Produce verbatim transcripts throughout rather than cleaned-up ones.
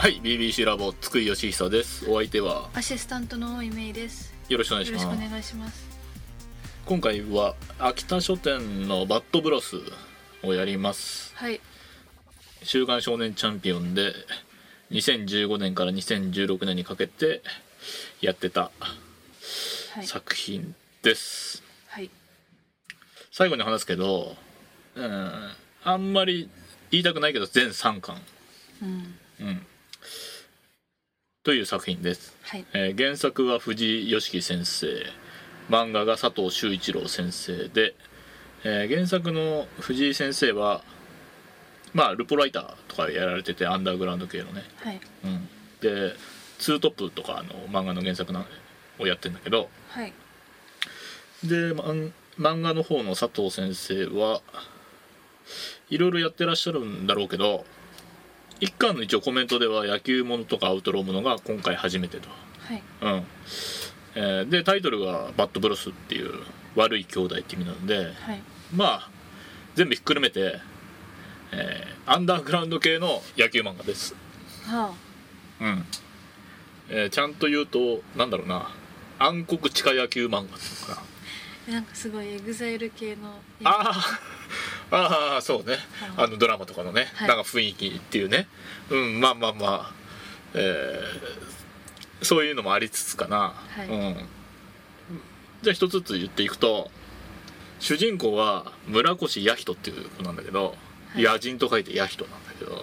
はい、ビービーシー ラボ津久井義久です。お相手はアシスタントの大井芽衣です。 よろしくお願いします。 よろしくお願いします。 今回は秋田書店のバッドブロスをやります。 はい。 週刊少年チャンピオンでにせんじゅうごねんからにせんじゅうろくねんにかけてやってた作品です。 はい。 最後に話すけど、うん、あんまり言いたくないけど全さんかん、 うんうん、という作品です。 はい。 えー、原作は藤井義樹先生、漫画が佐藤修一郎先生で、えー、原作の藤井先生はまあルポライターとかやられてて、アンダーグラウンド系のね、 はい。 うん、でツートップとかの漫画の原作をやってんだけど、 はい。 で、ま、漫画の方の佐藤先生はいろいろやってらっしゃるんだろうけど、一巻の一応コメントでは野球ものとかアウトローものが今回初めてと、 はい。 うんえー、でタイトルがバッドブロスっていう悪い兄弟って意味なので、 はい、 まあ全部ひっくるめて、えー、アンダーグラウンド系の野球漫画です。 はあ、うんえー、ちゃんと言うとなんだろうな、暗黒地下野球漫画っていうのかな。 なんかすごいエグザイル系の。 ああああそうね、 はあのドラマとかのね、はい、なんか雰囲気っていうね、うんまあまあまあ、えー、そういうのもありつつかな、 はい、 うん、じゃあ一つずつ言っていくと、主人公は村越弥人っていう子なんだけど、はい、野人と書いて弥人なんだけど、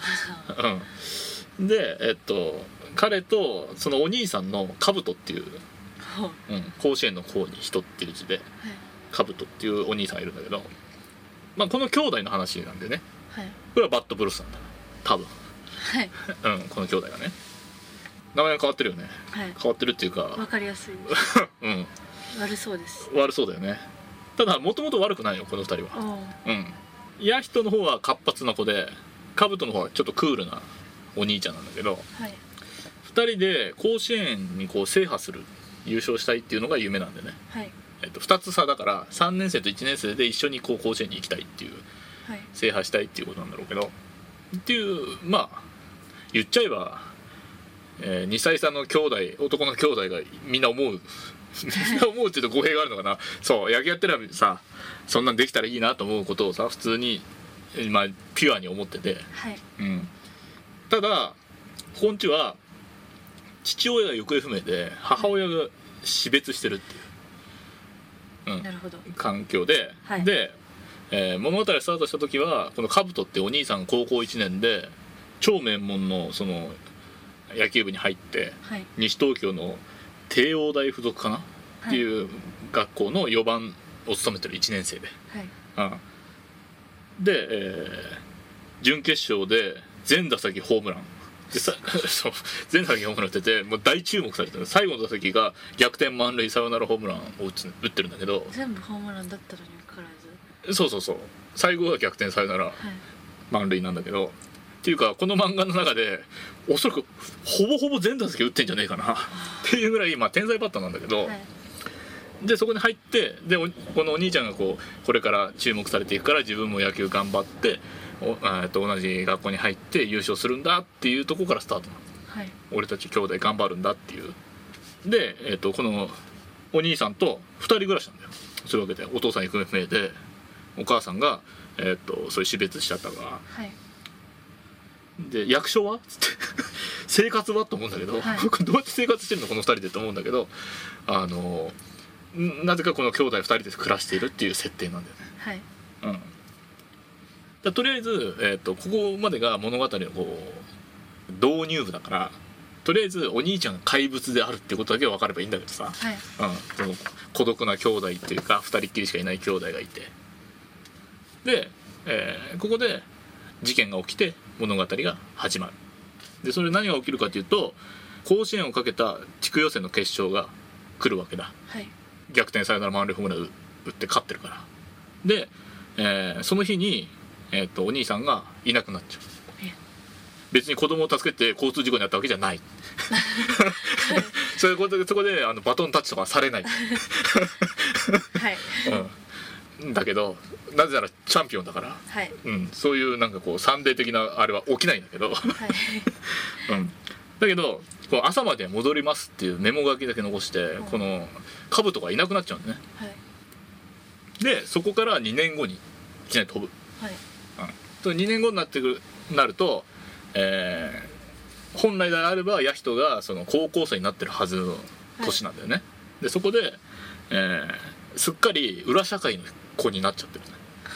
うん、でえっと彼とそのお兄さんの兜っていう、うん、甲子園の甲に人っていう字で、はい、兜っていうお兄さんがいるんだけど、まあ、この兄弟の話なんでね、はい、これはバッドブロスなんだ多分、はいうん、この兄弟がね名前が変わってるよね、はい、変わってるっていうか分かりやすい、うん、悪そうです。 悪そうだよね。ただもともと悪くないよこのふたりは。うん弥人の方は活発な子で、兜の方はちょっとクールなお兄ちゃんなんだけど、はい、ふたりで甲子園にこう制覇する、優勝したいっていうのが夢なんでね、はいえっと、ふたつ差だからさんねん生といちねん生で一緒にこう甲子園に行きたいっていう、はい、制覇したいっていうことなんだろうけどっていう、まあ言っちゃえば、えー、にさい差の兄弟男の兄弟がみんな思うみんな思うって言うと語弊があるのかな。そう野球やってればさ、そんなんできたらいいなと思うことをさ普通に、まあ、ピュアに思ってて、はいうん、ただここんちは父親が行方不明で母親が死別してるっていう、うん、なるほど環境で、はい、で、えー、物語スタートした時はこの兜ってお兄さん高校いちねんで超名門のその野球部に入って、はい、西東京の帝王大附属かな、はい、っていう学校のよばんを務めてるいちねん生で、はいうん、で、えー、準決勝で全打席ホームランでさそう全打席ホームラン打っててもう大注目されてる。最後の打席が逆転満塁サヨナラホームランを打つ打ってるんだけど、 全部ホームランだったのにもかかわらずそうそうそう最後は逆転サヨナラ、はい、満塁なんだけど、っていうかこの漫画の中でおそらくほぼほぼ全打席打ってんじゃねえかなっていうぐらい、まあ、天才バッターなんだけど、はい、でそこに入ってでこのお兄ちゃんがこうこれから注目されていくから自分も野球頑張っておえと同じ学校に入って優勝するんだっていうところからスタートなの、はい、俺たち兄弟頑張るんだっていうで、えー、とこのお兄さんとふたり暮らしなんだよ。そういうわけでお父さん行方不明でお母さんが、えー、とそういう死別しちゃったから、はい、で役所はつって生活はと思うんだけど、はい、どうやって生活してるのこのふたりでと思うんだけど、あのなぜかこの兄弟ふたりで暮らしているっていう設定なんだよね、はいうん、だとりあえず、えー、とここまでが物語のこう導入部だから、とりあえずお兄ちゃんが怪物であるっていうことだけ分かればいいんだけどさ、はいうん、その孤独な兄弟っていうかふたりっきりしかいない兄弟がいてで、えー、ここで事件が起きて物語が始まる。でそれ何が起きるかというと甲子園をかけた地区予選の決勝が来るわけだ、はい、逆転サヨナラ満塁ホームラン打って勝ってるからで、えー、その日に、えー、とお兄さんがいなくなっちゃう。別に子供を助けて交通事故に遭ったわけじゃないそういうことでそこであのバトンタッチとかされない、はいうん、っだけどなぜならチャンピオンだから、 はい、 うん、そういうなんかこうサンデー的なあれは起きないんだけど、 はいうん、だけどこう朝まで戻りますっていうメモ書きだけ残して、 うん、 この兜がいなくなっちゃうんだね、 はい、 でそこからにねんごにいきなり飛ぶ、 はい、 うん、にねんごになってくるなると、えー、本来であれば弥人がその高校生になってるはずの年なんだよね、はい、でそこで、えー、すっかり裏社会の子になっちゃってるね、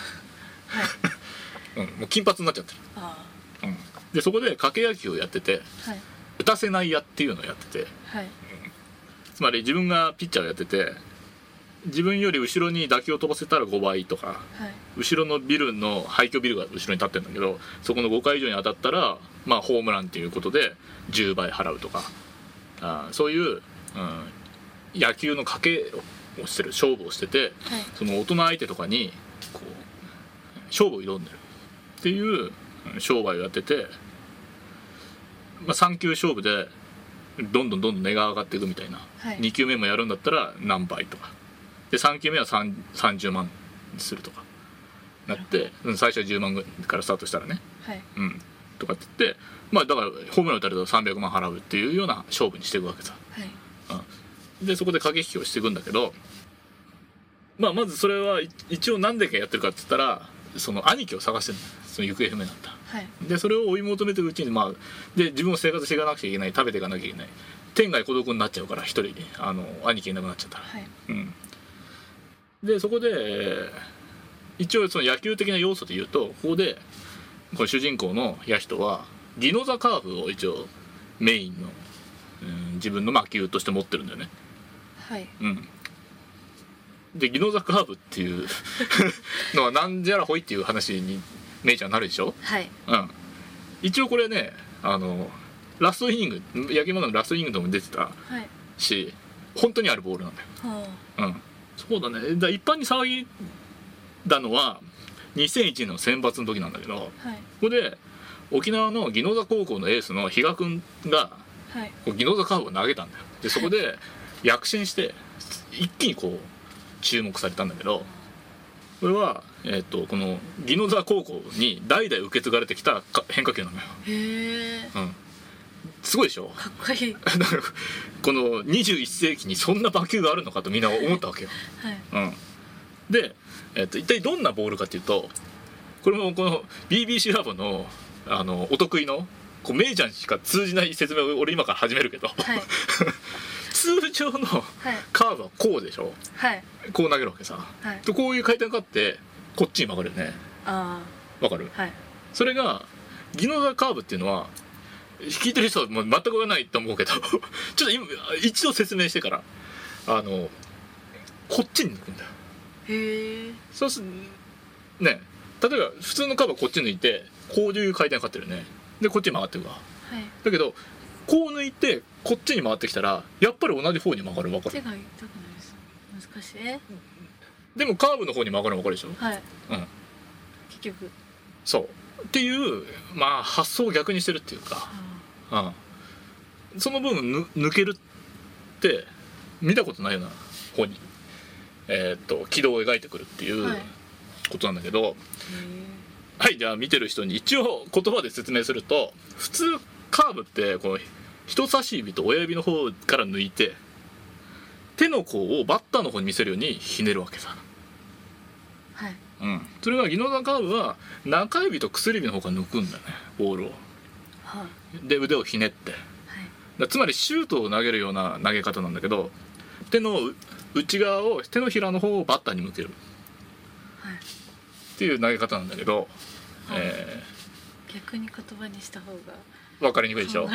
はい、うん、もう金髪になっちゃってる、あ、うん、でそこで掛け野球をやってて、はい、打たせない矢っていうのをやってて、はい、うん、つまり自分がピッチャーをやってて自分より後ろに打球を飛ばせたらごばいとか、はい、後ろのビルの廃墟ビルが後ろに立ってるんだけどそこのごかい以上に当たったら、まあ、ホームランっていうことでじゅうばい払うとか、あそういう、うん、野球の賭けをしてる勝負をしてて、はい、その大人相手とかにこう勝負を挑んでるっていう商売をやってて、まあ、さん球勝負でどんどんどんどん値が上がっていくみたいな、はい、に球目もやるんだったら何倍とかでさん球目はさんじゅうまんにするとかなって、うん、最初はじゅうまんからスタートしたらね、はい、うん、とかって言って、まあだからホームラン打たれたらさんびゃくまん払うっていうような勝負にしていくわけさ、はい、うん、でそこで駆け引きをしていくんだけど、まあまずそれは一応何でかやってるかって言ったらその兄貴を探してるんだ、その行方不明になった、はい、でそれを追い求めていくうちに、まあ、で自分も生活していかなくちゃいけない、食べていかなきゃいけない、天涯孤独になっちゃうから一人にあの兄貴いなくなっちゃったら、はい、うん、でそこで一応その野球的な要素で言うとここでこの主人公の弥人はギノザカーブを一応メインの、うん、自分の魔球として持ってるんだよね、はい、うん、でギノザカーブっていうのはなんじゃらほいっていう話にメイちゃんなるでしょ、はい、うん、一応これねあのラストイニング野球漫画のラストイニングでも出てたし、はい、本当にあるボールなんだよ、はあ、うん、そうだね。だ一般に騒ぎだのはにせんいちねんの選抜の時なんだけど、はい、ここで沖縄の宜野座高校のエースの比嘉君が、はい、宜野座カーブを投げたんだよ。でそこで躍進して一気にこう注目されたんだけど、これは、えー、とこの宜野座高校に代々受け継がれてきた変化球なのよ。へえ、うん、すごいでしょ。かっこいいこのにじゅういっせいきにそんな魔球があるのかとみんな思ったわけよ、はい、うん、で、えー、と一体どんなボールかっていうと、これもこの ビービーシー ラボのあのお得意のこうメイちゃんしか通じない説明を俺今から始めるけど、はい、通常のカーブはこうでしょ、はい、こう投げるわけさ、はい、とこういう回転があってこっちに曲がるよね。あわかる、はい、それが宜野座カーブっていうのは聞いてる人はもう全くないと思うけどちょっと今一度説明してから、あのこっちに抜くんだよ。へえ。そうすね、例えば普通のカーブはこっち抜いてこういう回転がかかってるよね。でこっちに曲がってるわ、はい、だけどこう抜いてこっちに回ってきたらやっぱり同じ方に曲がる。分かる。手が痛くないです。難しい。でもカーブの方に曲がるの分かるでしょ。はい、うん、結局そうっていうまあ発想を逆にしてるっていうか、うん、その分抜けるって見たことないような方に、えー、っと軌道を描いてくるっていうことなんだけど、はい、はい、じゃあ見てる人に一応言葉で説明すると、普通カーブってこの人差し指と親指の方から抜いて手の甲をバッターの方に見せるようにひねるわけさ、はい、うん、それが宜野座カーブは中指と薬指の方から抜くんだね、ボールを、はい、で腕をひねって、はい、だつまりシュートを投げるような投げ方なんだけど、手の内側を手のひらの方をバッターに向ける、はい、っていう投げ方なんだけど、はい、えー、逆に言葉にした方が分かりにくいでしょ。うん、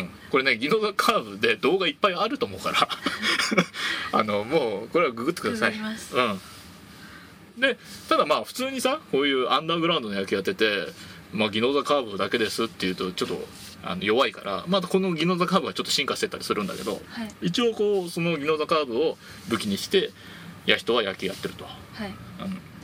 これね宜野座カーブで動画いっぱいあると思うからあのもうこれはググってください。うん、でただまあ普通にさこういうアンダーグラウンドの野球やってて、まあ、宜野座カーブだけですっていうとちょっとあの弱いから、またこの宜野座カーブはちょっと進化してったりするんだけど、はい、一応こうその宜野座カーブを武器にして弥人は野球やってると。はい、うん